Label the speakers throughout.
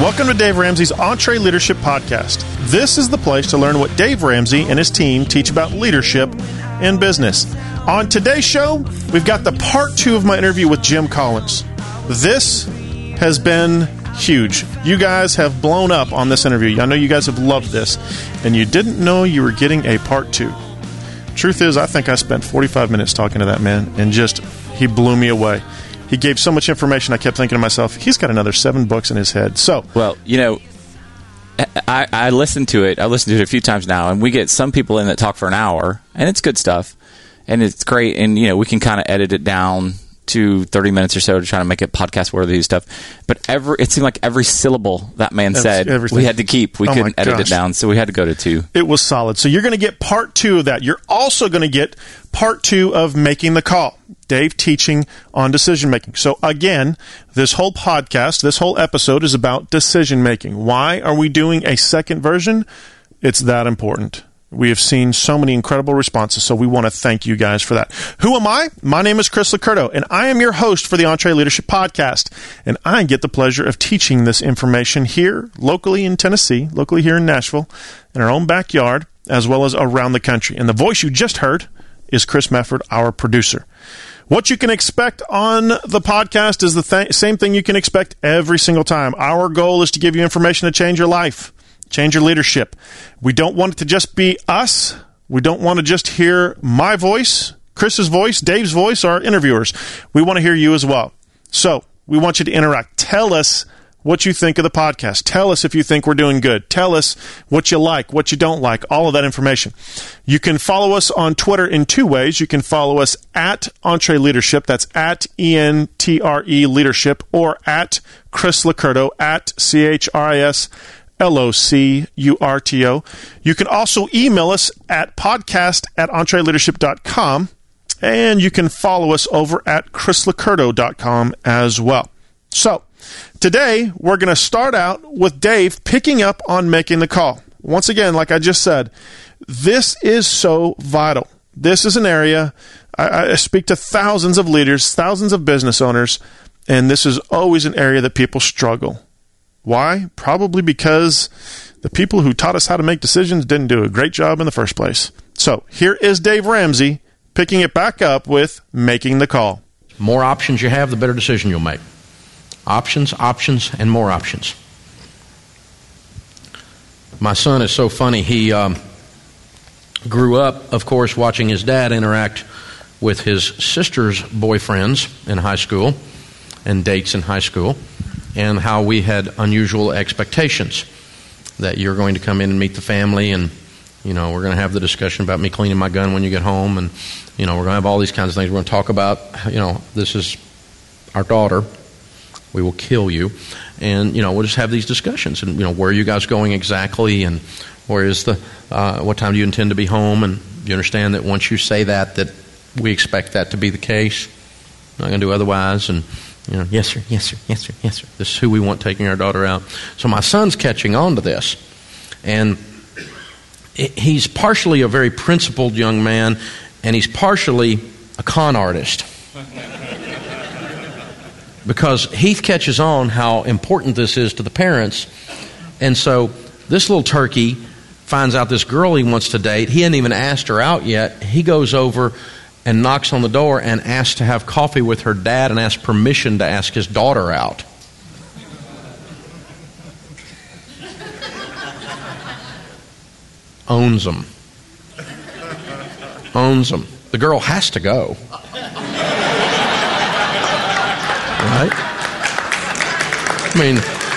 Speaker 1: Welcome to Dave Ramsey's EntreLeadership Podcast. This is the place to learn what Dave Ramsey and his team teach about leadership in business. On today's show, we've got the part 2 of my interview with Jim Collins. This has been huge. You guys have blown up on this interview. I know you guys have loved this, and you didn't know you were getting a part 2. Truth is, I think I spent 45 minutes talking to that man, and he blew me away. He gave so much information, I kept thinking to myself, he's got another 7 books in his head. So,
Speaker 2: well, I listened to it. I listened to it a few times now, and we get some people in that talk for an hour, and it's good stuff, and it's great, and we can kind of edit it down to 30 minutes or so to try to make it podcast worthy and stuff. But it seemed like every syllable that man said, we had to keep. We couldn't edit it down, so we had to go to 2.
Speaker 1: It was solid. So you're going to get part 2 of that. You're also going to get part 2 of Making the Call. Dave teaching on decision making. So again, this whole podcast, this whole episode is about decision making. Why are we doing a second version? It's that important. We have seen so many incredible responses, so we want to thank you guys for that. Who am I? My name is Chris Licurdo, and I am your host for the EntreLeadership Podcast. And I get the pleasure of teaching this information here, locally in Tennessee, locally here in Nashville, in our own backyard, as well as around the country. And the voice you just heard is Chris Mefford, our producer. What you can expect on the podcast is the same thing you can expect every single time. Our goal is to give you information to change your life, change your leadership. We don't want it to just be us. We don't want to just hear my voice, Chris's voice, Dave's voice, our interviewers. We want to hear you as well. So we want you to interact. Tell us what you think of the podcast. Tell us if you think we're doing good. Tell us what you like, what you don't like, all of that information. You can follow us on Twitter in 2 ways. You can follow us at EntreLeadership, that's at ENTRE Leadership, or at Chris Licurdo, at ChrisLocurto. You can also email us at podcast@entreleadership.com, and you can follow us over at chrislicurdo.com as well. So, today, we're going to start out with Dave picking up on Making the Call. Once again, like I just said, this is so vital. This is an area, I speak to thousands of leaders, thousands of business owners, and this is always an area that people struggle. Why? Probably because the people who taught us how to make decisions didn't do a great job in the first place. So, here is Dave Ramsey picking it back up with Making the Call.
Speaker 3: The more options you have, the better decision you'll make. Options, options, and more options. My son is so funny. He grew up, of course, watching his dad interact with his sister's boyfriends in high school and dates in high school, and how we had unusual expectations that you're going to come in and meet the family, and we're going to have the discussion about me cleaning my gun when you get home, and we're going to have all these kinds of things. We're going to talk about, this is our daughter. We will kill you. And, we'll just have these discussions. And, where are you guys going exactly? And where is what time do you intend to be home? And you understand that once you say that we expect that to be the case. Not going to do otherwise. And, yes, sir, yes, sir, yes, sir, yes, sir. This is who we want taking our daughter out. So my son's catching on to this. And he's partially a very principled young man, and he's partially a con artist. Because Heath catches on how important this is to the parents. And so this little turkey finds out this girl he wants to date. He hadn't even asked her out yet. He goes over and knocks on the door and asks to have coffee with her dad and asks permission to ask his daughter out. Owns them. Owns them. The girl has to go. Right? I mean,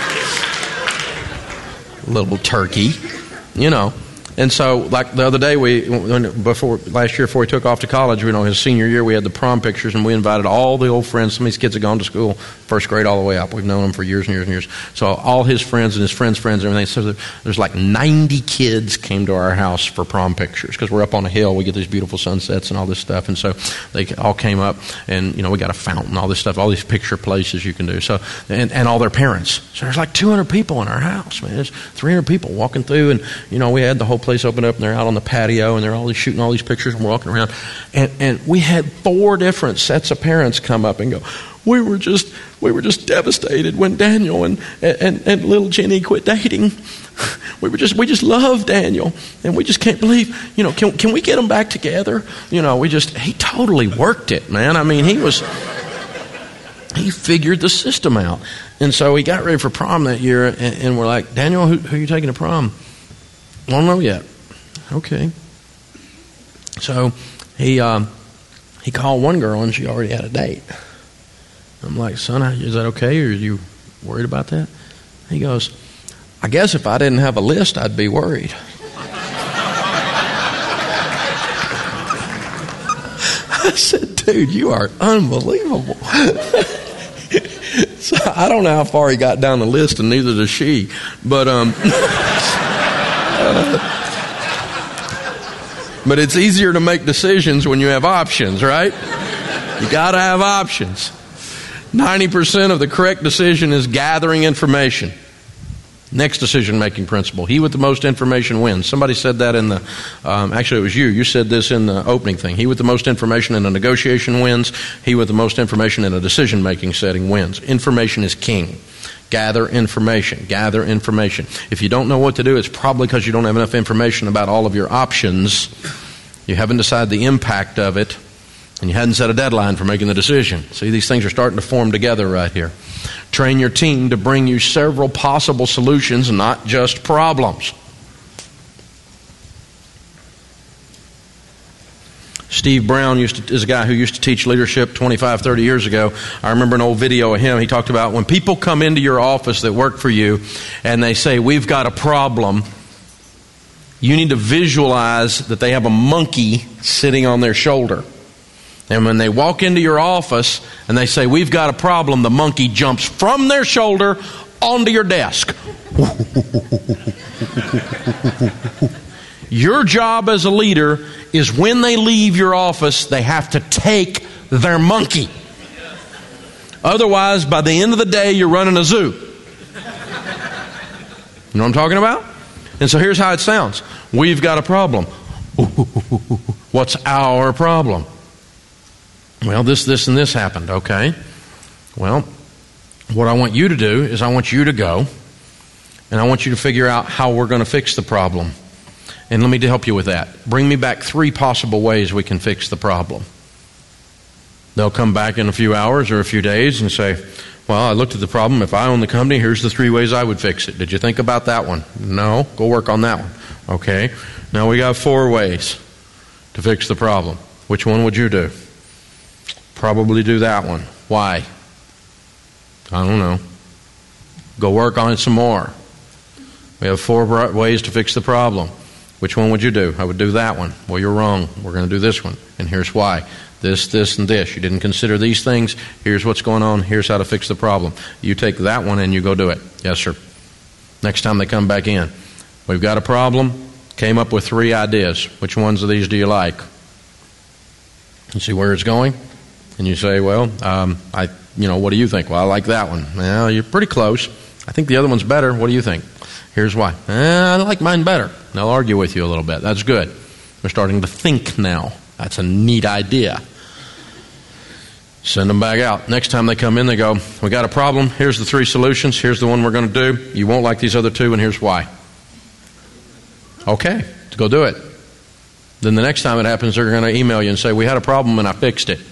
Speaker 3: little turkey, And so, like the other day, last year before he took off to college, his senior year, we had the prom pictures, and we invited all the old friends. Some of these kids had gone to school, first grade all the way up. We've known them for years and years and years. So all his friends and his friends' friends and everything. So there's like 90 kids came to our house for prom pictures, because we're up on a hill. We get these beautiful sunsets and all this stuff. And so they all came up, and, we got a fountain, all this stuff, all these picture places you can do. So, and all their parents. So there's like 200 people in our house, man. There's 300 people walking through, and, we had the whole place opened up, and they're out on the patio, and they're all shooting all these pictures, and we're walking around. And we had 4 different sets of parents come up and go, we were just devastated when Daniel and little Jenny quit dating. We just love Daniel, and we just can't believe, can we get them back together? He totally worked it, man. I mean, he figured the system out. And so we got ready for prom that year, and we're like, Daniel, who are you taking to prom? I don't know yet. Okay. So he called one girl, and she already had a date. I'm like, son, is that okay, or are you worried about that? He goes, I guess if I didn't have a list, I'd be worried. I said, dude, you are unbelievable. So I don't know how far he got down the list, and neither does she. But but it's easier to make decisions when you have options, right? You got to have options. 90% of the correct decision is gathering information. Next decision-making principle. He with the most information wins. Somebody said that in the, actually it was you. You said this in the opening thing. He with the most information in a negotiation wins. He with the most information in a decision-making setting wins. Information is king. Gather information. Gather information. If you don't know what to do, it's probably because you don't have enough information about all of your options. You haven't decided the impact of it, and you hadn't set a deadline for making the decision. See, these things are starting to form together right here. Train your team to bring you several possible solutions, not just problems. Steve Brown is a guy who used to teach leadership 25, 30 years ago. I remember an old video of him. He talked about when people come into your office that work for you and they say, we've got a problem, you need to visualize that they have a monkey sitting on their shoulder. And when they walk into your office and they say, we've got a problem, the monkey jumps from their shoulder onto your desk. Your job as a leader is when they leave your office, they have to take their monkey. Otherwise, by the end of the day, you're running a zoo. You know what I'm talking about? And so here's how it sounds. We've got a problem. What's our problem? Well, this, and this happened. Okay. Well, what I want you to do is I want you to go, and I want you to figure out how we're going to fix the problem. And let me help you with that. Bring me back 3 possible ways we can fix the problem. They'll come back in a few hours or a few days and say, well, I looked at the problem. If I own the company, here's the 3 ways I would fix it. Did you think about that one? No. Go work on that one. Okay. Now we got 4 ways to fix the problem. Which one would you do? Probably do that one. Why? I don't know. Go work on it some more. We have 4 ways to fix the problem. Which one would you do? I would do that one. Well, you're wrong. We're going to do this one. And here's why. This, and this. You didn't consider these things. Here's what's going on. Here's how to fix the problem. You take that one and you go do it. Yes, sir. Next time they come back in. We've got a problem. Came up with 3 ideas. Which ones of these do you like? You see where it's going? And you say, well, what do you think? Well, I like that one. Well, you're pretty close. I think the other one's better. What do you think? Here's why. I like mine better. And I'll argue with you a little bit. That's good. We're starting to think now. That's a neat idea. Send them back out. Next time they come in, they go, we got a problem. Here's the 3 solutions. Here's the one we're going to do. You won't like these other 2, and here's why. Okay, go do it. Then the next time it happens, they're going to email you and say, we had a problem and I fixed it.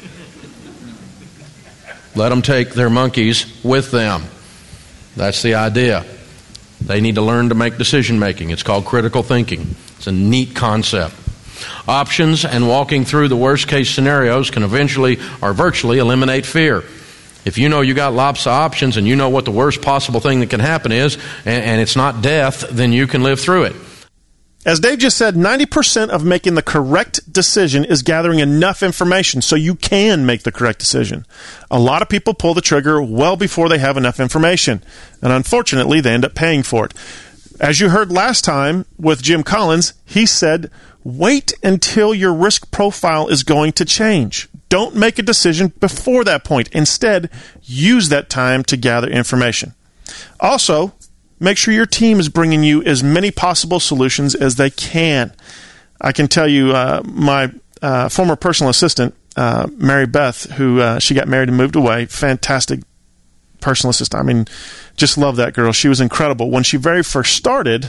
Speaker 3: Let them take their monkeys with them. That's the idea. They need to learn to make decision making. It's called critical thinking. It's a neat concept. Options and walking through the worst case scenarios can eventually or virtually eliminate fear. If you know you got lots of options and you know what the worst possible thing that can happen is, and it's not death, then you can live through it.
Speaker 1: As Dave just said, 90% of making the correct decision is gathering enough information so you can make the correct decision. A lot of people pull the trigger well before they have enough information, and unfortunately, they end up paying for it. As you heard last time with Jim Collins, he said, wait until your risk profile is going to change. Don't make a decision before that point. Instead, use that time to gather information. Also, Make sure your team is bringing you as many possible solutions as they can. I can tell you, my former personal assistant, Mary Beth, who she got married and moved away, fantastic personal assistant. I mean, just love that girl. She was incredible. When she very first started,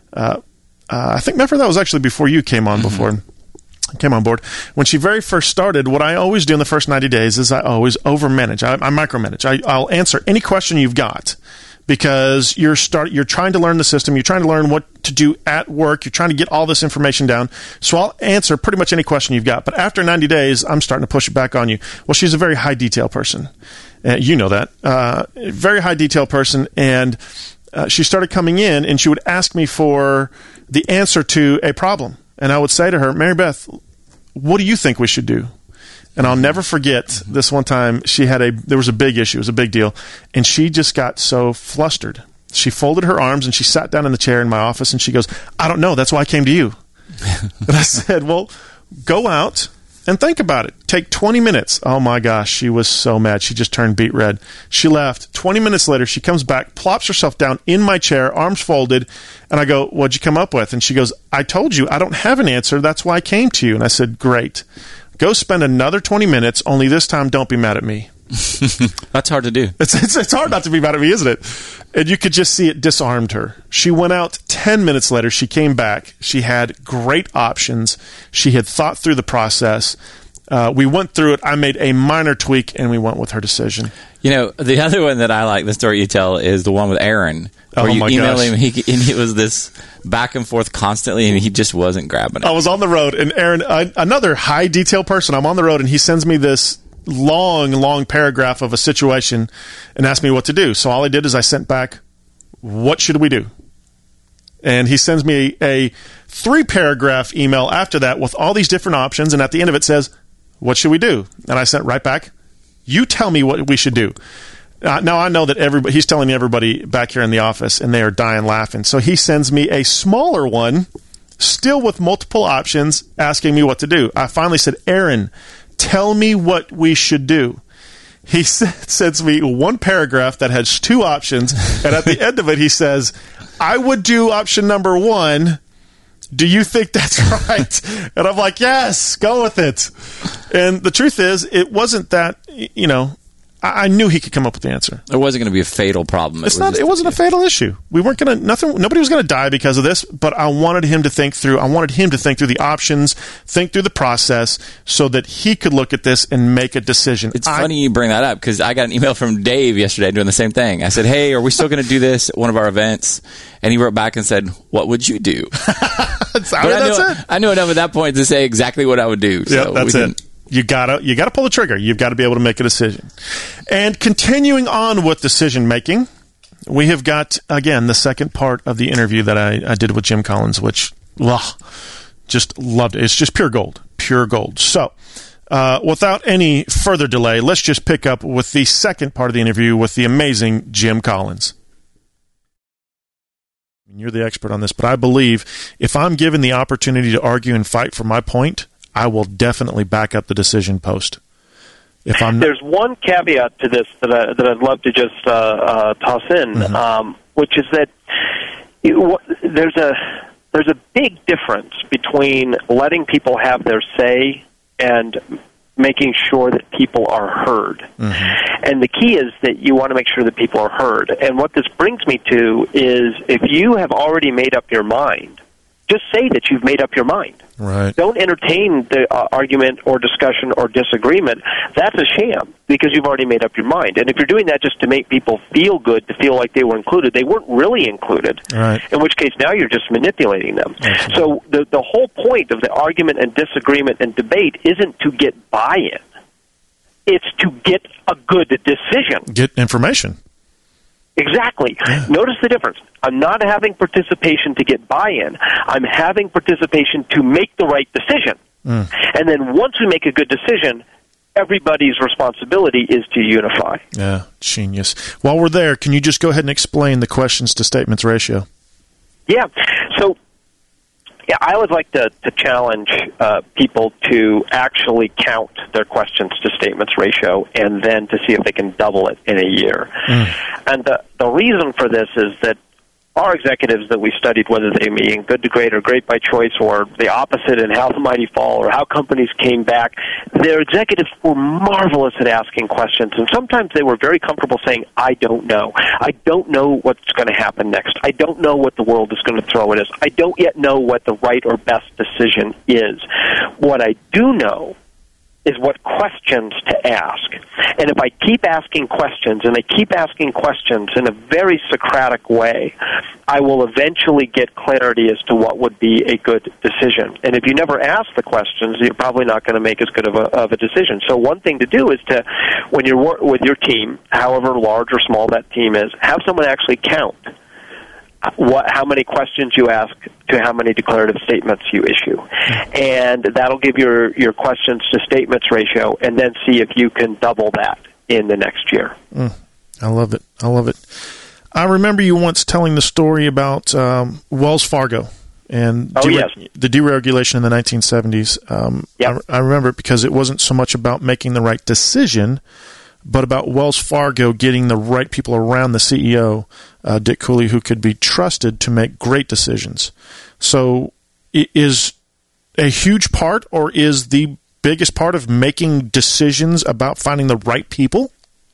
Speaker 1: I think, remember, that was actually before you came on came on board. When she very first started, what I always do in the first 90 days is I always overmanage. I micromanage. I'll answer any question you've got, because you're trying to learn the system. You're trying to learn what to do at work. You're trying to get all this information down. So I'll answer pretty much any question you've got. But after 90 days, I'm starting to push it back on you. Well, she's a very high detail person. You know that. Very high detail person. And she started coming in, and she would ask me for the answer to a problem. And I would say to her, Mary Beth, what do you think we should do? And I'll never forget this one time, there was a big issue, it was a big deal, and she just got so flustered. She folded her arms and she sat down in the chair in my office, and she goes, I don't know, that's why I came to you. And I said, well, go out and think about it. Take 20 minutes. Oh my gosh, she was so mad. She just turned beet red. She left. 20 minutes later, she comes back, plops herself down in my chair, arms folded, and I go, what'd you come up with? And she goes, I told you, I don't have an answer. That's why I came to you. And I said, great. Go spend another 20 minutes, only this time don't be mad at me.
Speaker 2: That's hard to do.
Speaker 1: It's hard not to be mad at me, isn't it? And you could just see it disarmed her. She went out 10 minutes later. She came back. She had great options. She had thought through the process. We went through it. I made a minor tweak, and we went with her decision.
Speaker 2: You know, the other one that I like, the story you tell, is the one with Aaron. Where you email him, and he was this back and forth constantly, and he just wasn't grabbing it.
Speaker 1: I was on the road, and Aaron, another high detail person, I'm on the road, and he sends me this long paragraph of a situation and asked me what to do. So all I did is I sent back, what should we do? And he sends me a 3-paragraph email after that with all these different options, and at the end of it says, what should we do? And I sent right back, you tell me what we should do. Now I know that he's telling everybody back here in the office, and they are dying laughing. So he sends me a smaller one, still with multiple options, asking me what to do. I finally said, Aaron, tell me what we should do. He sends me 1 paragraph that has 2 options, and at the end of it, he says, I would do option number 1. Do you think that's right? And I'm like, yes, go with it. And the truth is, it wasn't that, I knew he could come up with the answer.
Speaker 2: It wasn't going to be a fatal problem.
Speaker 1: It wasn't a fatal issue. We weren't going to, nobody was going to die because of this, but I wanted him to think through the options, think through the process, so that he could look at this and make a decision.
Speaker 2: It's funny you bring that up, because I got an email from Dave yesterday doing the same thing. I said, hey, are we still going to do this at one of our events? And he wrote back and said, what would you do? I knew enough at that point to say exactly what I would do.
Speaker 1: So that's it. You gotta pull the trigger. You've got to be able to make a decision. And continuing on with decision making, we have got, again, the second part of the interview that I did with Jim Collins, which, just loved it. It's just pure gold. So, without any further delay, let's just pick up with the second part of the interview with the amazing Jim Collins. You're the expert on this, but I believe if I'm given the opportunity to argue and fight for my point, I will definitely back up the decision post.
Speaker 4: There's one caveat to this that I'd love to just toss in, which is that there's a big difference between letting people have their say and making sure that people are heard. And the key is that you want to make sure that people are heard. And what this brings me to is, if you have already made up your mind, just say that you've made up your mind.
Speaker 1: Right.
Speaker 4: Don't entertain the argument or discussion or disagreement. That's a sham, because you've already made up your mind. And if you're doing that just to make people feel good, to feel like they were included, they weren't really included.
Speaker 1: Right.
Speaker 4: In which case, now you're just manipulating them.
Speaker 1: Absolutely.
Speaker 4: So the whole point of the argument and disagreement and debate isn't to get buy-in. It's to get a good decision.
Speaker 1: Get information.
Speaker 4: Exactly.
Speaker 1: Yeah.
Speaker 4: Notice the difference. I'm not having participation to get buy-in. I'm having participation to make the right decision. And then once we make a good decision, everybody's responsibility is to unify.
Speaker 1: Yeah, genius. While we're there, can you just go ahead and explain the questions to statements ratio?
Speaker 4: Yeah. So I always like to challenge people to actually count their questions to statements ratio, and then to see if they can double it in a year. And the reason for this is that our executives that we studied, whether they being good to great or great by choice or the opposite in How the Mighty Fall or how companies came back, their executives were marvelous at asking questions. And sometimes they were very comfortable saying, I don't know. I don't know what's going to happen next. I don't know what the world is going to throw at us. I don't yet know what the right or best decision is. What I do know is what questions to ask. And if I keep asking questions, and I keep asking questions in a very Socratic way, I will eventually get clarity as to what would be a good decision. And if you never ask the questions, you're probably not going to make as good of a decision. So one thing to do is to, when you're with your team, however large or small that team is, have someone actually count how many questions you ask to how many declarative statements you issue. And that'll give your questions to statements ratio, and then see if you can double that in the next year.
Speaker 1: I love it. I love it. I remember you once telling the story about Wells Fargo and the deregulation in the 1970s. I remember it because it wasn't so much about making the right decision, but about Wells Fargo getting the right people around the CEO, Dick Cooley, who could be trusted to make great decisions. So is a huge part, or is the biggest part of making decisions about finding the right people?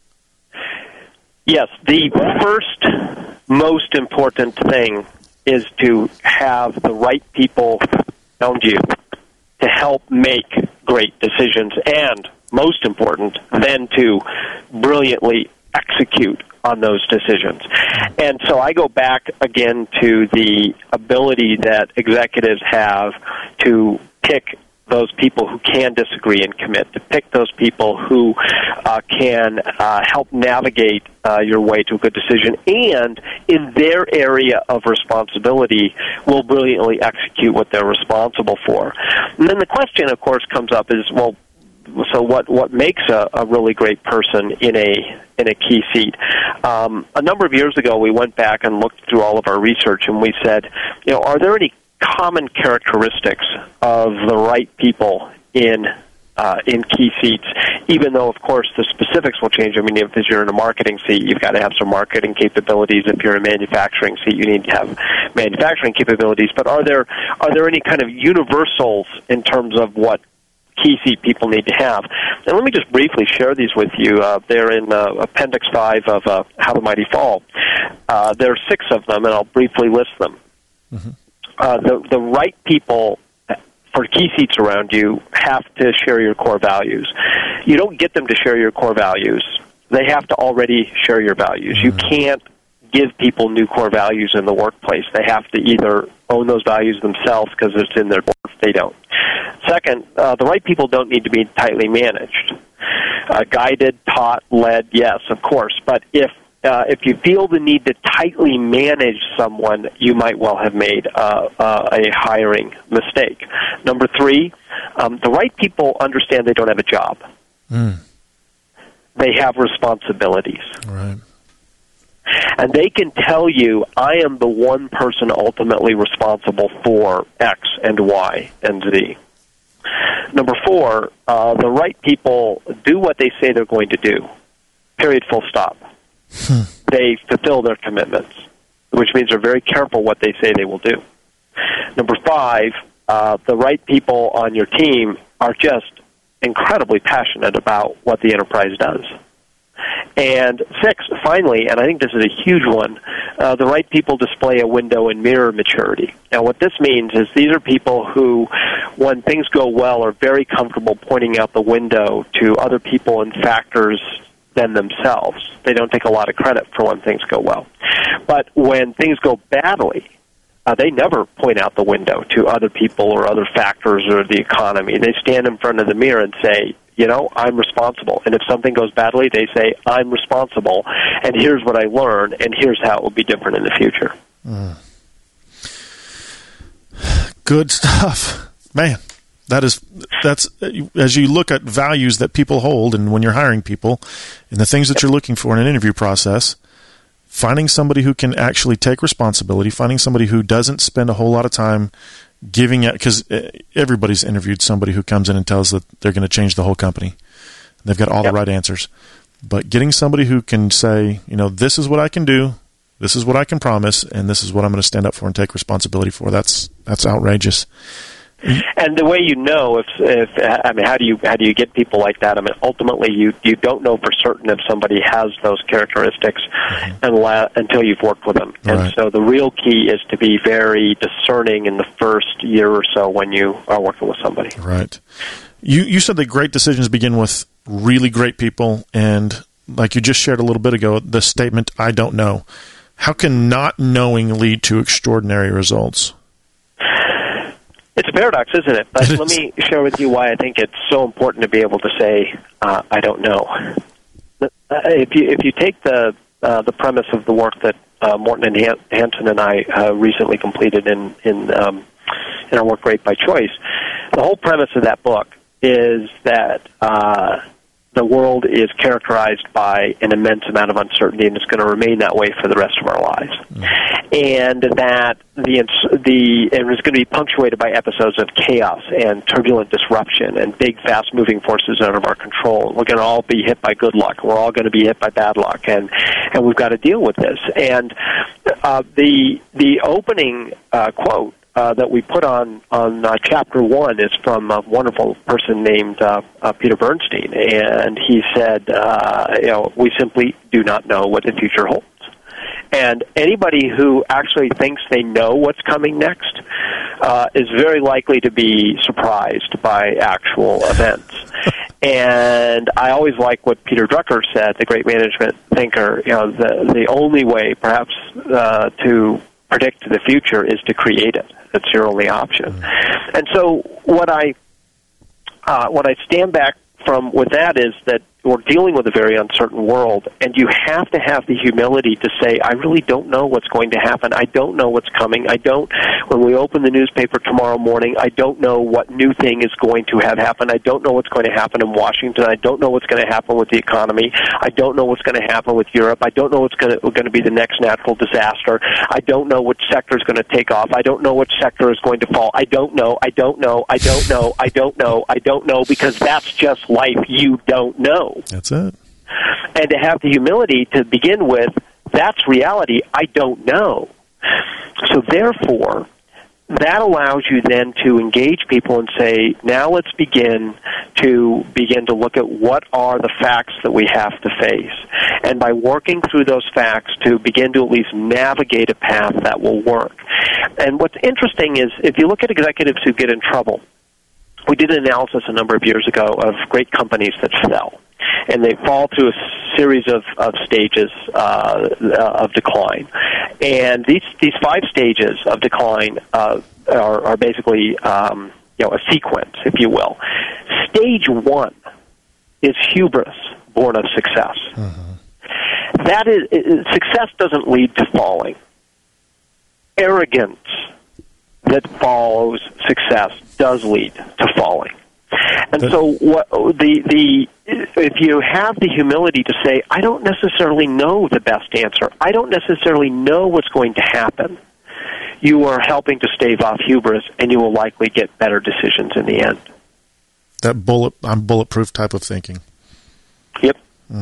Speaker 4: Yes, the first most important thing is to have the right people around you to help make great decisions, and most important, then to brilliantly execute on those decisions. And so I go back again to the ability that executives have to pick those people who can disagree and commit, to pick those people who can help navigate your way to a good decision, and in their area of responsibility will brilliantly execute what they're responsible for. And then the question, of course, comes up is, well, so what makes a really great person in a key seat? A number of years ago, we went back and looked through all of our research, and we said, are there any common characteristics of the right people in key seats? Even though, of course, the specifics will change. I mean, if you're in a marketing seat, you've got to have some marketing capabilities. If you're in a manufacturing seat, you need to have manufacturing capabilities. But are there any kind of universals in terms of what key seat people need to have? And let me just briefly share these with you. They're in Appendix 5 of How the Mighty Fall. There are 6 of them, and I'll briefly list them. Mm-hmm. The right people for key seats around you have to share your core values. You don't get them to share your core values. They have to already share your values. Mm-hmm. You can't give people new core values in the workplace. They have to either own those values themselves because it's in their board. They don't. Second, the right people don't need to be tightly managed. Guided, taught, led, yes, of course. But if you feel the need to tightly manage someone, you might well have made a hiring mistake. Number 3, the right people understand they don't have a job. They have responsibilities.
Speaker 1: Right.
Speaker 4: And they can tell you, I am the one person ultimately responsible for X and Y and Z. Number 4, the right people do what they say they're going to do. Period, full stop. They fulfill their commitments, which means they're very careful what they say they will do. Number 5, the right people on your team are just incredibly passionate about what the enterprise does. And 6, finally, and I think this is a huge one, the right people display a window and mirror maturity. Now, what this means is these are people who, when things go well, are very comfortable pointing out the window to other people and factors than themselves. They don't take a lot of credit for when things go well. But when things go badly, they never point out the window to other people or other factors or the economy. They stand in front of the mirror and say, I'm responsible. And if something goes badly, they say, I'm responsible, and here's what I learned, and here's how it will be different in the future.
Speaker 1: Good stuff. Man, that's as you look at values that people hold, and when you're hiring people, and the things that you're looking for in an interview process, finding somebody who can actually take responsibility, finding somebody who doesn't spend a whole lot of time giving it, because everybody's interviewed somebody who comes in and tells that they're going to change the whole company. They've got all the right answers. But getting somebody who can say, this is what I can do, this is what I can promise, and this is what I'm going to stand up for and take responsibility for. That's outrageous.
Speaker 4: And the way you know how do you get people like that? I mean, ultimately, you don't know for certain if somebody has those characteristics until you've worked with them. And
Speaker 1: Right.
Speaker 4: so the real key is to be very discerning in the first year or so when you are working with somebody.
Speaker 1: Right. You said that great decisions begin with really great people, and like you just shared a little bit ago, the statement, I don't know. How can not knowing lead to extraordinary results?
Speaker 4: It's a paradox, isn't it? But let me share with you why I think it's so important to be able to say, I don't know. If you take the premise of the work that Morton and Hanson and I recently completed in our work Great by Choice, the whole premise of that book is that the world is characterized by an immense amount of uncertainty, and it's going to remain that way for the rest of our lives. And that it was going to be punctuated by episodes of chaos and turbulent disruption and big, fast-moving forces out of our control. We're going to all be hit by good luck. We're all going to be hit by bad luck, and we've got to deal with this. And the opening quote that we put on Chapter 1 is from a wonderful person named Peter Bernstein, and he said, we simply do not know what the future holds. And anybody who actually thinks they know what's coming next is very likely to be surprised by actual events. And I always like what Peter Drucker said, the great management thinker, the only way perhaps to predict the future is to create it. That's your only option. And so what I stand back from with that is that we're dealing with a very uncertain world, and you have to have the humility to say, I really don't know what's going to happen. I don't know what's coming. When we open the newspaper tomorrow morning, I don't know what new thing is going to have happened. I don't know what's going to happen in Washington. I don't know what's going to happen with the economy. I don't know what's going to happen with Europe. I don't know what's going to be the next natural disaster. I don't know which sector is going to take off. I don't know which sector is going to fall. I don't know, because that's just life. You don't know.
Speaker 1: That's it.
Speaker 4: And to have the humility to begin with, that's reality. I don't know. So therefore, that allows you then to engage people and say, now let's begin to look at what are the facts that we have to face. And by working through those facts, to begin to at least navigate a path that will work. And what's interesting is, if you look at executives who get in trouble, we did an analysis a number of years ago of great companies that fell. And they fall through a series of stages of decline. And these 5 stages of decline are basically a sequence, if you will. Stage 1 is hubris, born of success. That is, success doesn't lead to falling. Arrogance that follows success does lead to falling. And so if you have the humility to say, I don't necessarily know the best answer, I don't necessarily know what's going to happen, you are helping to stave off hubris, and you will likely get better decisions in the end.
Speaker 1: That bulletproof type of thinking.
Speaker 4: Yep.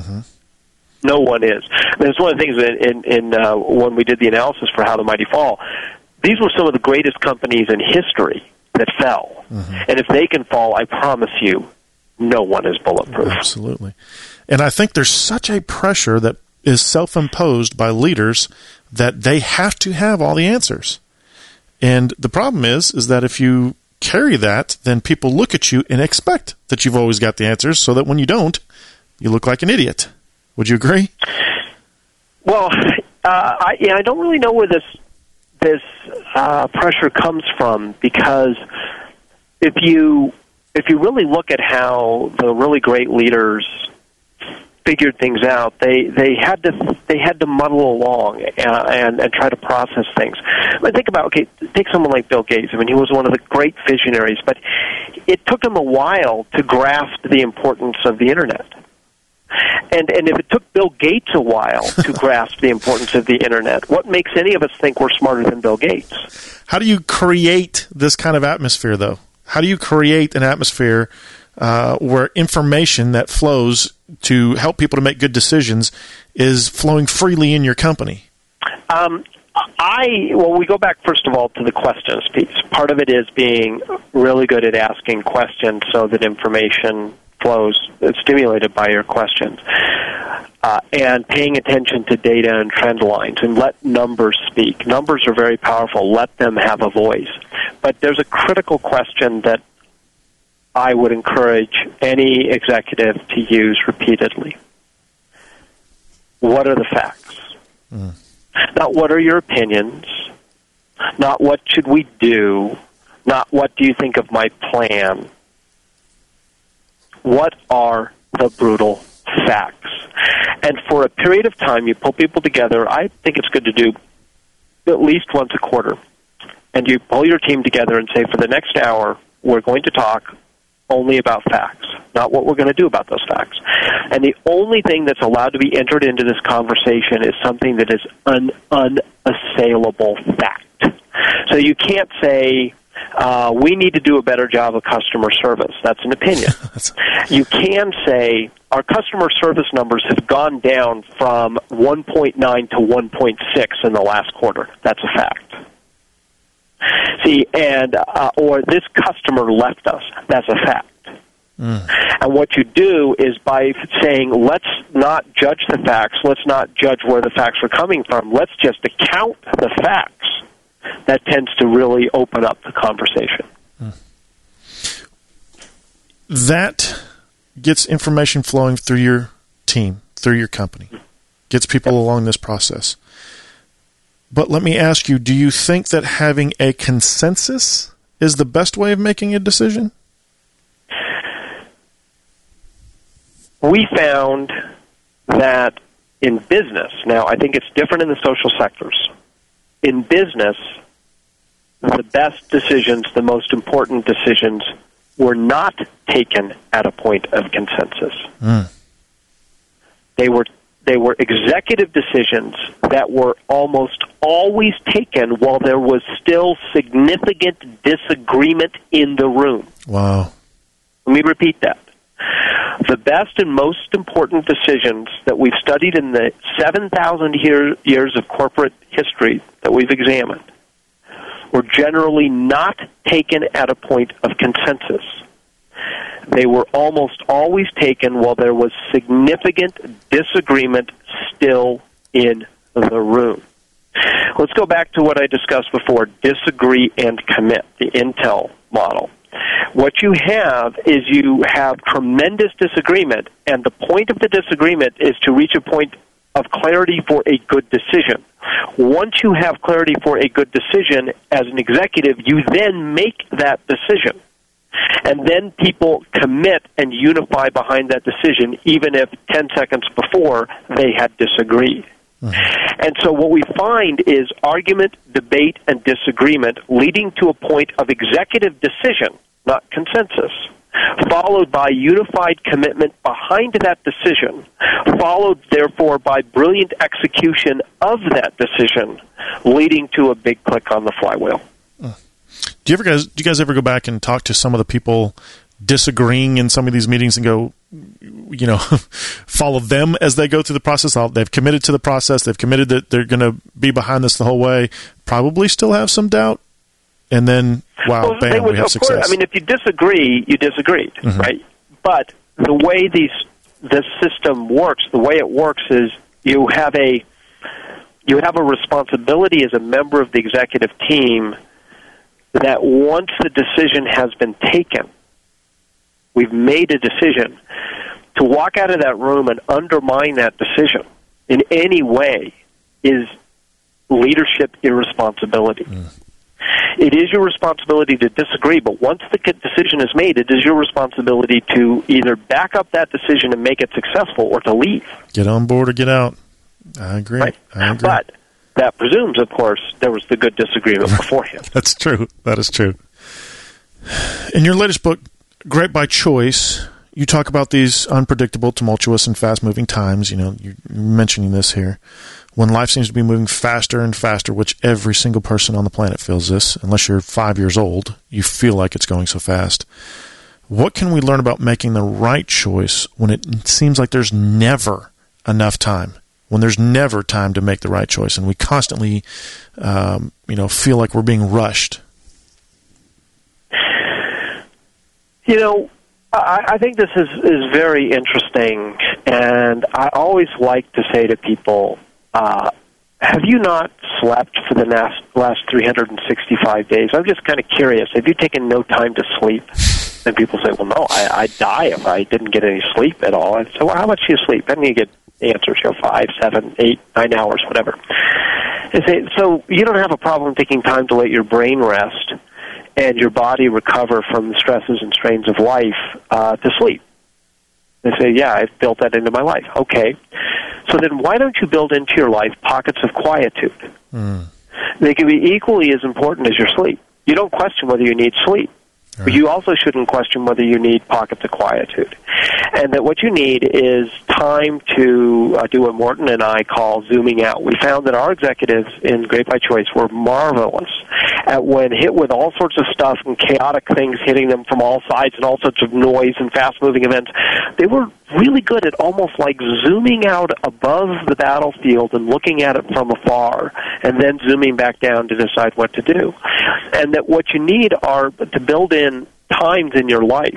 Speaker 4: No one is. That's one of the things in when we did the analysis for How the Mighty Fall. These were some of the greatest companies in history that fell. And if they can fall, I promise you, no one is bulletproof.
Speaker 1: Absolutely. And I think there's such a pressure that is self-imposed by leaders that they have to have all the answers. And the problem is that if you carry that, then people look at you and expect that you've always got the answers, so that when you don't, you look like an idiot. Would you agree?
Speaker 4: Well, I don't really know where this pressure comes from, because if you really look at how the really great leaders figured things out, they had to muddle along and try to process things. But think about, take someone like Bill Gates. I mean, he was one of the great visionaries, but it took him a while to grasp the importance of the Internet. And if it took Bill Gates a while to grasp the importance of the Internet, what makes any of us think we're smarter than Bill Gates?
Speaker 1: How do you create this kind of atmosphere, though? How do you create an atmosphere where information that flows to help people to make good decisions is flowing freely in your company?
Speaker 4: We go back, first of all, to the questions piece. Part of it is being really good at asking questions so that information flows, stimulated by your questions. And paying attention to data and trend lines, and let numbers speak. Numbers are very powerful. Let them have a voice. But there's a critical question that I would encourage any executive to use repeatedly. What are the facts? Not what are your opinions, not what should we do, not what do you think of my plan. What are the brutal facts? And for a period of time, you pull people together. I think it's good to do at least once a quarter. And you pull your team together and say, for the next hour, we're going to talk only about facts, not what we're going to do about those facts. And the only thing that's allowed to be entered into this conversation is something that is an unassailable fact. So you can't say, we need to do a better job of customer service. That's an opinion. You can say, our customer service numbers have gone down from 1.9 to 1.6 in the last quarter. That's a fact. See, and or this customer left us. That's a fact. And what you do is by saying, let's not judge the facts, let's not judge where the facts are coming from, let's just account the facts. That tends to really open up the conversation.
Speaker 1: That gets information flowing through your team, through your company, gets people along this process. But let me ask you, do you think that having a consensus is the best way of making a decision?
Speaker 4: We found that in business, now I think it's different in the social sectors. In business, the best decisions, the most important decisions, were not taken at a point of consensus. They were executive decisions that were almost always taken while there was still significant disagreement in the room.
Speaker 1: Wow.
Speaker 4: Let me repeat that. The best and most important decisions that we've studied in the 7,000 years of corporate history that we've examined were generally not taken at a point of consensus. They were almost always taken while there was significant disagreement still in the room. Let's go back to what I discussed before, disagree and commit, the Intel model. What you have is you have tremendous disagreement, and the point of the disagreement is to reach a point of clarity for a good decision. Once you have clarity for a good decision as an executive, you then make that decision. And then people commit and unify behind that decision, even if 10 seconds before they had disagreed. And so what we find is argument, debate, and disagreement leading to a point of executive decision, not consensus, followed by unified commitment behind that decision, followed, therefore, by brilliant execution of that decision, leading to a big click on the flywheel.
Speaker 1: Do you guys ever go back and talk to some of the people disagreeing in some of these meetings and go, follow them as they go through the process? They've committed to the process. They've committed that they're going to be behind this the whole way. Probably still have some doubt. And then, wow, bam, we have success.
Speaker 4: Course, I mean, if you disagree, you disagreed, right? But the way this system works, the way it works is you have a responsibility as a member of the executive team that once the decision has been taken, we've made a decision, to walk out of that room and undermine that decision in any way is leadership irresponsibility. It is your responsibility to disagree, but once the decision is made, it is your responsibility to either back up that decision and make it successful or to leave.
Speaker 1: Get on board or get out. I agree.
Speaker 4: Right?
Speaker 1: I agree.
Speaker 4: But that presumes, of course, there was the good disagreement beforehand.
Speaker 1: That's true. That is true. In your latest book, Great by Choice, you talk about these unpredictable, tumultuous, and fast-moving times. You're mentioning this here. When life seems to be moving faster and faster, which every single person on the planet feels this. Unless you're 5 years old, you feel like it's going so fast. What can we learn about making the right choice when it seems like there's never enough time? when there's never time to make the right choice, and we constantly, feel like we're being rushed?
Speaker 4: I think this is very interesting, and I always like to say to people, have you not slept for the last 365 days? I'm just kind of curious. Have you taken no time to sleep? And people say, well, no, I'd die if I didn't get any sleep at all. And so, well, how much do you sleep? And you get answers, 5, 7, 8, 9 hours, whatever. They say, so you don't have a problem taking time to let your brain rest and your body recover from the stresses and strains of life to sleep. They say, yeah, I've built that into my life. Okay. So then why don't you build into your life pockets of quietude? They can be equally as important as your sleep. You don't question whether you need sleep. Right. But you also shouldn't question whether you need pockets of quietude. And that what you need is time to do what Morton and I call zooming out. We found that our executives in Great by Choice were marvelous at when hit with all sorts of stuff and chaotic things hitting them from all sides and all sorts of noise and fast-moving events. They were really good at almost like zooming out above the battlefield and looking at it from afar and then zooming back down to decide what to do. And that what you need are to build in times in your life.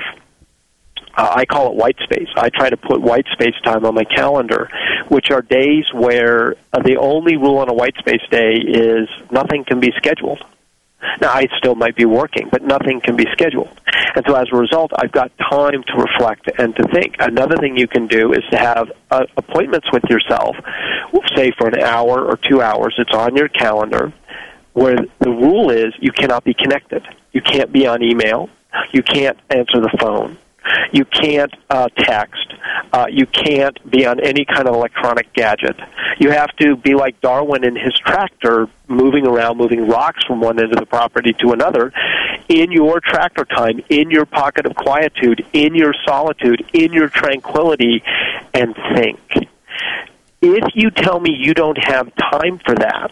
Speaker 4: I call it white space. I try to put white space time on my calendar, which are days where the only rule on a white space day is nothing can be scheduled. Now, I still might be working, but nothing can be scheduled. And so as a result, I've got time to reflect and to think. Another thing you can do is to have appointments with yourself, say for an hour or 2 hours. It's on your calendar, where the rule is you cannot be connected. You can't be on email. You can't answer the phone. You can't text. You can't be on any kind of electronic gadget. You have to be like Darwin in his tractor, moving around, moving rocks from one end of the property to another, in your tractor time, in your pocket of quietude, in your solitude, in your tranquility, and think. If you tell me you don't have time for that,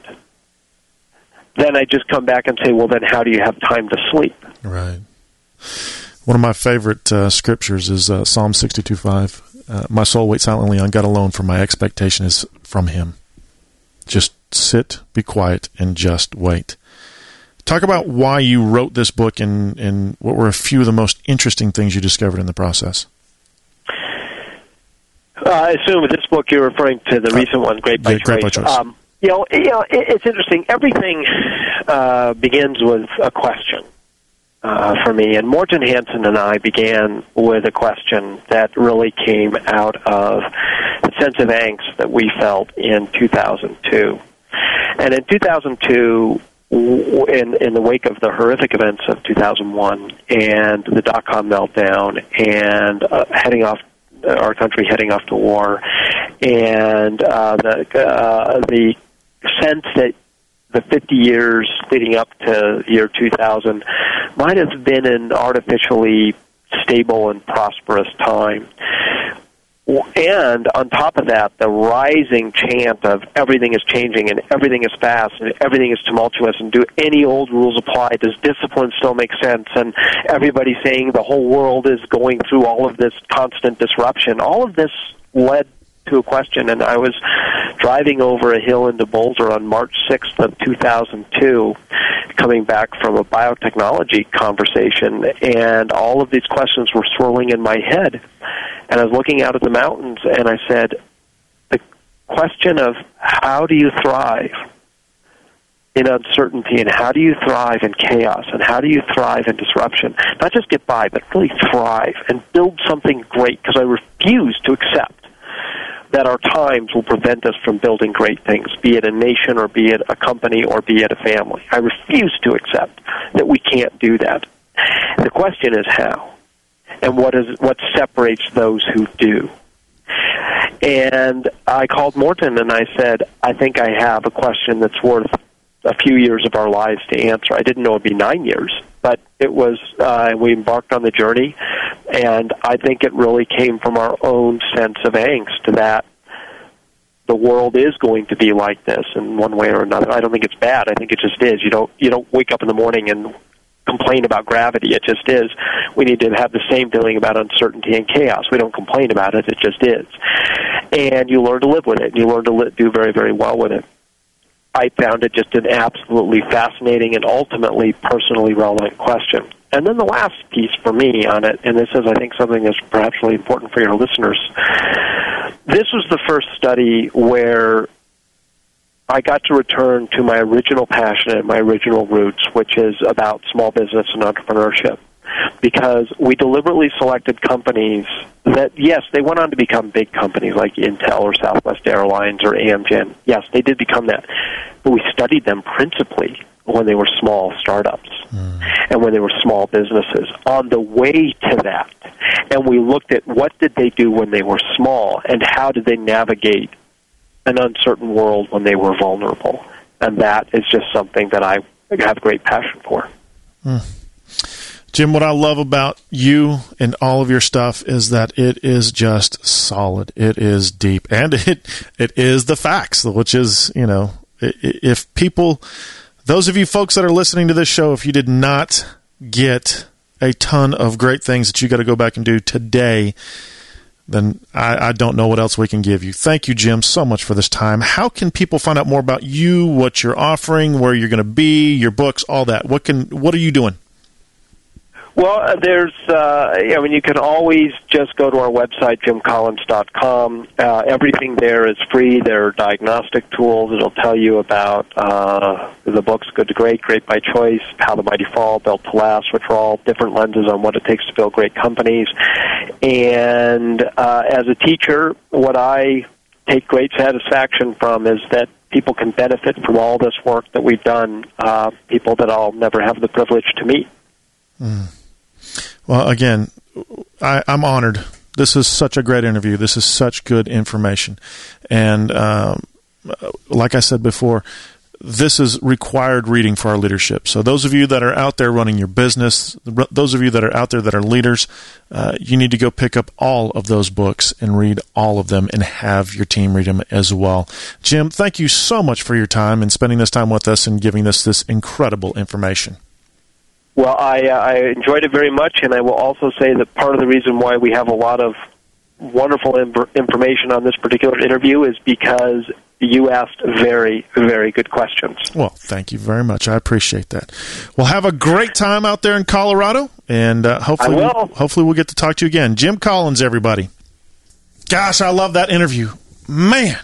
Speaker 4: then I just come back and say, well, then how do you have time to sleep?
Speaker 1: Right. One of my favorite scriptures is Psalm 62:5. My soul waits silently on God alone, for my expectation is from Him. Just sit, be quiet, and just wait. Talk about why you wrote this book and what were a few of the most interesting things you discovered in the process.
Speaker 4: I assume with this book you're referring to the recent one, Great by Choice. It's interesting. Everything begins with a question. For me, and Morton Hansen and I began with a question that really came out of the sense of angst that we felt in 2002. And in 2002, in the wake of the horrific events of 2001 and the dot-com meltdown and our country heading off to war, and the sense that the 50 years leading up to year 2000 might have been an artificially stable and prosperous time. And on top of that, the rising chant of everything is changing and everything is fast and everything is tumultuous and do any old rules apply? Does discipline still make sense? And everybody saying the whole world is going through all of this constant disruption. All of this led to a question, and I was driving over a hill into Boulder on March 6th of 2002, coming back from a biotechnology conversation, and all of these questions were swirling in my head. And I was looking out at the mountains, and I said, the question of how do you thrive in uncertainty, and how do you thrive in chaos, and how do you thrive in disruption? Not just get by, but really thrive and build something great, because I refuse to accept that our times will prevent us from building great things, be it a nation or be it a company or be it a family. I refuse to accept that we can't do that. The question is how, and what separates those who do. And I called Morton and I said, I think I have a question that's worth a few years of our lives to answer. I didn't know it would be 9 years, but it was, we embarked on the journey, and I think it really came from our own sense of angst that the world is going to be like this in one way or another. I don't think it's bad. I think it just is. You don't wake up in the morning and complain about gravity. It just is. We need to have the same feeling about uncertainty and chaos. We don't complain about it. It just is. and you learn to live with it, and you learn to do very, very well with it. I found it just an absolutely fascinating and ultimately personally relevant question. And then the last piece for me on it, and this is, I think, something that's perhaps really important for your listeners, this was the first study where I got to return to my original passion and my original roots, which is about small business and entrepreneurship. Because we deliberately selected companies that, yes, they went on to become big companies like Intel or Southwest Airlines or Amgen. Yes, they did become that. But we studied them principally when they were small startups and when they were small businesses on the way to that. And we looked at what did they do when they were small and how did they navigate an uncertain world when they were vulnerable. And that is just something that I have great passion for.
Speaker 1: Jim, what I love about you and all of your stuff is that it is just solid. It is deep. And it is the facts, which is, if people, those of you folks that are listening to this show, if you did not get a ton of great things that you got to go back and do today, then I don't know what else we can give you. Thank you, Jim, so much for this time. How can people find out more about you, what you're offering, where you're going to be, your books, all that? What are you doing?
Speaker 4: Well, you can always just go to our website, jimcollins.com. Everything there is free. There are diagnostic tools. It'll tell you about the books Good to Great, Great by Choice, How the Mighty Fall, Built to Last, which are all different lenses on what it takes to build great companies. And as a teacher, what I take great satisfaction from is that people can benefit from all this work that we've done, people that I'll never have the privilege to meet.
Speaker 1: Well, again, I'm honored. This is such a great interview. This is such good information. And like I said before, this is required reading for our leadership. So those of you that are out there running your business, those of you that are out there that are leaders, you need to go pick up all of those books and read all of them and have your team read them as well. Jim, thank you so much for your time and spending this time with us and giving us this incredible information.
Speaker 4: Well, I enjoyed it very much, and I will also say that part of the reason why we have a lot of wonderful information on this particular interview is because you asked very, very good questions.
Speaker 1: Well, thank you very much. I appreciate that. Well, have a great time out there in Colorado, and hopefully we'll get to talk to you again. Jim Collins, everybody. Gosh, I love that interview. Man,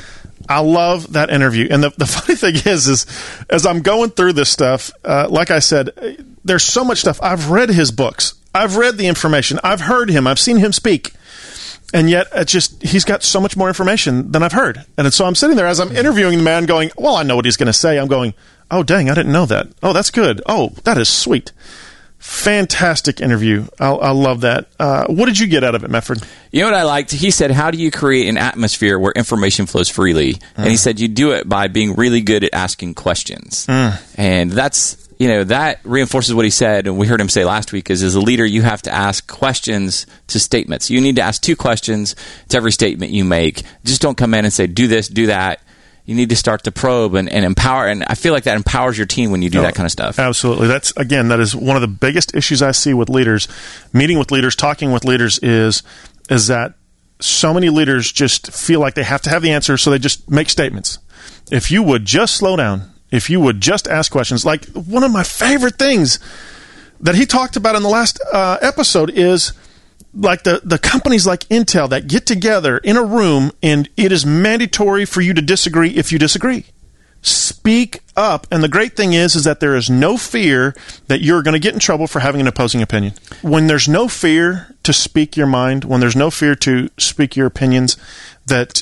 Speaker 1: I love that interview. And the funny thing is as I'm going through this stuff, like I said, there's so much stuff. I've read his books. I've read the information. I've heard him. I've seen him speak. And yet, he's got so much more information than I've heard. And so I'm sitting there as I'm interviewing the man going, well, I know what he's going to say. I'm going, oh, dang, I didn't know that. Oh, that's good. Oh, that is sweet. Fantastic interview. I love that. What did you get out of it, Mefford?
Speaker 2: You know what I liked? He said, how do you create an atmosphere where information flows freely? And he said, you do it by being really good at asking questions. And that's, that reinforces what he said, and we heard him say last week, is as a leader, you have to ask questions to statements. You need to ask 2 questions to every statement you make. Just don't come in and say, do this, do that. You need to start to probe and empower, and I feel like that empowers your team when you do that kind of stuff.
Speaker 1: Absolutely. That is one of the biggest issues I see with leaders, meeting with leaders, talking with leaders, is that so many leaders just feel like they have to have the answer, so they just make statements. If you would just slow down, if you would just ask questions, like one of my favorite things that he talked about in the last episode is like the companies like Intel that get together in a room and it is mandatory for you to disagree if you disagree. Speak up. And the great thing is that there is no fear that you're going to get in trouble for having an opposing opinion. When there's no fear to speak your mind, when there's no fear to speak your opinions, that,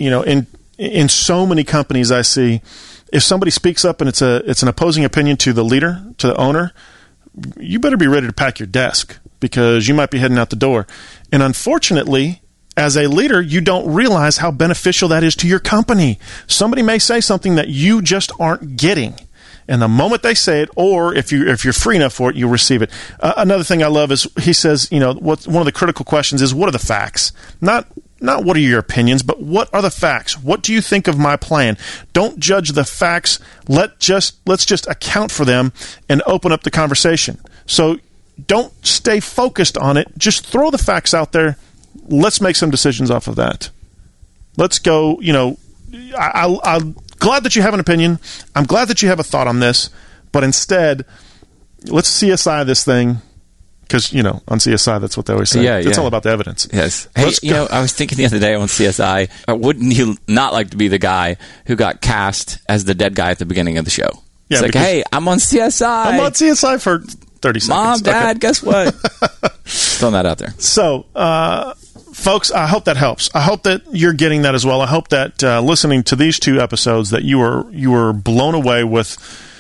Speaker 1: in so many companies I see, if somebody speaks up and it's an opposing opinion to the leader, to the owner, you better be ready to pack your desk because you might be heading out the door. And unfortunately, as a leader, you don't realize how beneficial that is to your company. Somebody may say something that you just aren't getting. And the moment they say it, or if you're free enough for it, you'll receive it. Another thing I love is he says, one of the critical questions is, what are the facts? Not what are your opinions, but what are the facts? What do you think of my plan? Don't judge the facts. Let's just account for them and open up the conversation. So don't stay focused on it. Just throw the facts out there. Let's make some decisions off of that. Let's go, I'm glad that you have an opinion. I'm glad that you have a thought on this. But instead, let's CSI this thing. Because, on CSI, that's what they always say.
Speaker 2: Yeah,
Speaker 1: it's all about the evidence.
Speaker 2: Yes. Hey, I was thinking the other day on CSI, wouldn't you not like to be the guy who got cast as the dead guy at the beginning of the show?
Speaker 1: Yeah,
Speaker 2: it's like, hey, I'm on CSI.
Speaker 1: I'm on CSI for 30 seconds.
Speaker 2: Mom, Dad, guess what? Throwing that out there.
Speaker 1: So, folks, I hope that helps. I hope that you're getting that as well. I hope that listening to these 2 episodes that you were blown away with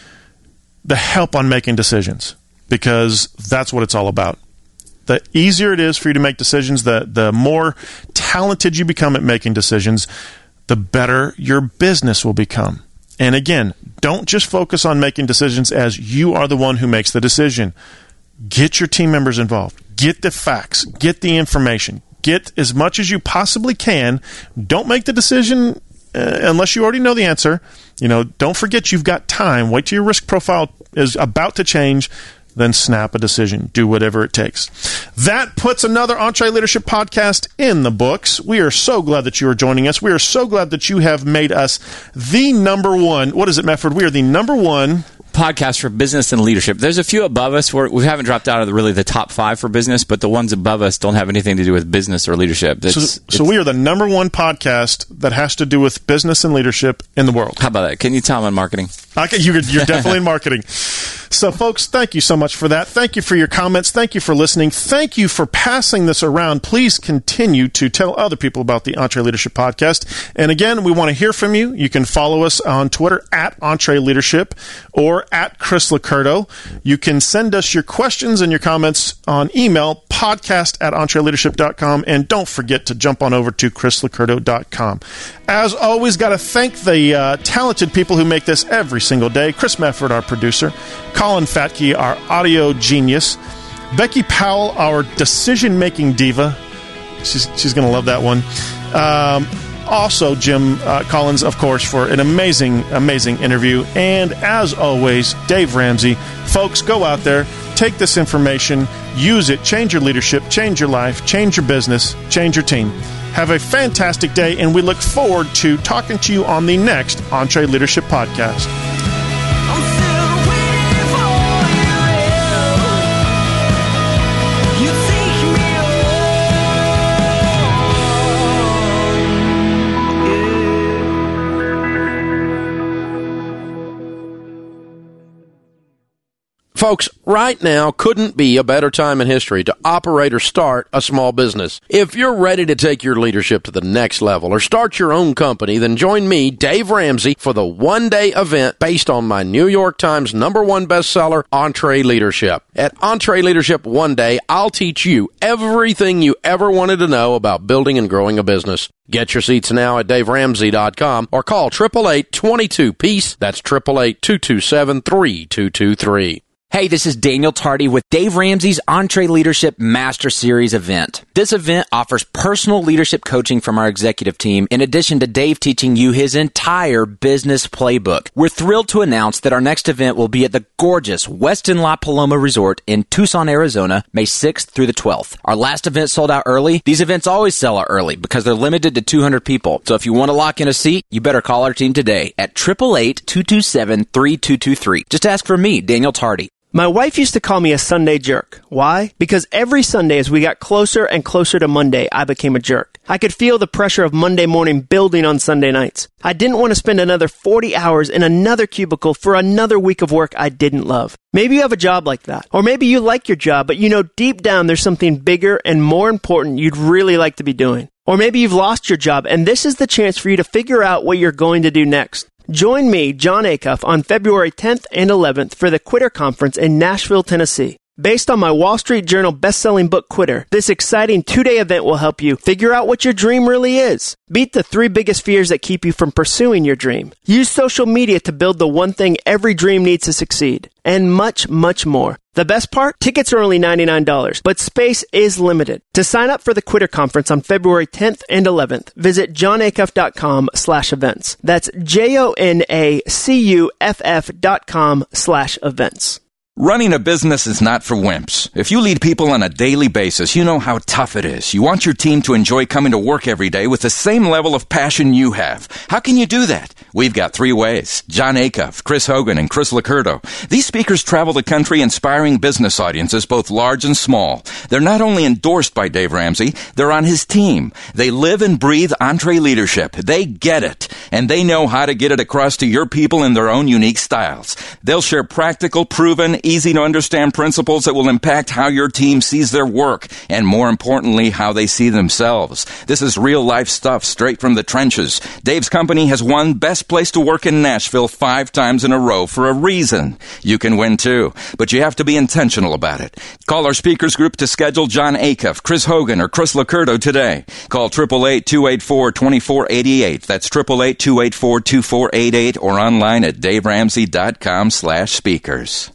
Speaker 1: the help on making decisions. Because that's what it's all about. The easier it is for you to make decisions, the more talented you become at making decisions, the better your business will become. And again, don't just focus on making decisions as you are the one who makes the decision. Get your team members involved. Get the facts. Get the information. Get as much as you possibly can. Don't make the decision unless you already know the answer. Don't forget you've got time. Wait till your risk profile is about to change. Then snap a decision. Do whatever it takes. That puts another EntreLeadership podcast in the books. We are so glad that you are joining us. We are so glad that you have made us the number one. What is it, Mefford? We are the number one
Speaker 2: podcast for business and leadership. There's a few above us. We haven't dropped out of the top 5 for business, but the ones above us don't have anything to do with business or leadership.
Speaker 1: So we are the number one podcast that has to do with business and leadership in the world.
Speaker 2: How about that? Can you tell I'm in marketing?
Speaker 1: Okay, you're definitely in marketing. So, folks, thank you so much for that. Thank you for your comments. Thank you for listening. Thank you for passing this around. Please continue to tell other people about the EntreLeadership podcast. And again, we want to hear from you. You can follow us on Twitter at EntreLeadership or at Chris Licurdo. You can send us your questions and your comments on email, podcast@EntreLeadership.com. And don't forget to jump on over to chrislicurdo.com. As always, got to thank the talented people who make this every single day. Chris Mefford, our producer. Colin Fatke, our audio genius. Becky Powell, our decision-making diva. She's going to love that one. Also, Jim Collins, of course, for an amazing, amazing interview. And as always, Dave Ramsey. Folks, go out there, take this information, use it, change your leadership, change your life, change your business, change your team. Have a fantastic day, and we look forward to talking to you on the next EntreLeadership podcast.
Speaker 3: Folks, right now couldn't be a better time in history to operate or start a small business. If you're ready to take your leadership to the next level or start your own company, then join me, Dave Ramsey, for the one-day event based on my New York Times #1 bestseller, EntreLeadership. At EntreLeadership One Day, I'll teach you everything you ever wanted to know about building and growing a business. Get your seats now at DaveRamsey.com or call 888-22-PEACE. That's 888-227-3223.
Speaker 5: Hey, this is Daniel Tardy with Dave Ramsey's EntreLeadership Master Series event. This event offers personal leadership coaching from our executive team, in addition to Dave teaching you his entire business playbook. We're thrilled to announce that our next event will be at the gorgeous Westin La Paloma Resort in Tucson, Arizona, May 6th through the 12th. Our last event sold out early. These events always sell out early because they're limited to 200 people. So if you want to lock in a seat, you better call our team today at 888-227-3223. Just ask for me, Daniel Tardy.
Speaker 6: My wife used to call me a Sunday jerk. Why? Because every Sunday as we got closer and closer to Monday, I became a jerk. I could feel the pressure of Monday morning building on Sunday nights. I didn't want to spend another 40 hours in another cubicle for another week of work I didn't love. Maybe you have a job like that. Or maybe you like your job, but you know deep down there's something bigger and more important you'd really like to be doing. Or maybe you've lost your job, and this is the chance for you to figure out what you're going to do next. Join me, John Acuff, on February 10th and 11th for the Quitter Conference in Nashville, Tennessee. Based on my Wall Street Journal best-selling book, Quitter, this exciting 2-day event will help you figure out what your dream really is. Beat the 3 biggest fears that keep you from pursuing your dream. Use social media to build the one thing every dream needs to succeed. And much, much more. The best part? Tickets are only $99, but space is limited. To sign up for the Quitter Conference on February 10th and 11th, visit johnacuff.com/events. That's JONACUFF.com/events.
Speaker 7: Running a business is not for wimps. If you lead people on a daily basis, you know how tough it is. You want your team to enjoy coming to work every day with the same level of passion you have. How can you do that? We've got 3 ways. Jon Acuff, Chris Hogan, and Chris Licurdo. These speakers travel the country inspiring business audiences, both large and small. They're not only endorsed by Dave Ramsey, they're on his team. They live and breathe EntreLeadership. They get it, and they know how to get it across to your people in their own unique styles. They'll share practical, proven, easy-to-understand principles that will impact how your team sees their work, and more importantly, how they see themselves. This is real-life stuff straight from the trenches. Dave's company has won Best Place to Work in Nashville 5 times in a row for a reason. You can win too, but you have to be intentional about it. Call our speakers group to schedule Jon Acuff, Chris Hogan, or Chris Licurdo today. Call 888-284-2488. That's 888-284-2488 or online at daveramsey.com/speakers.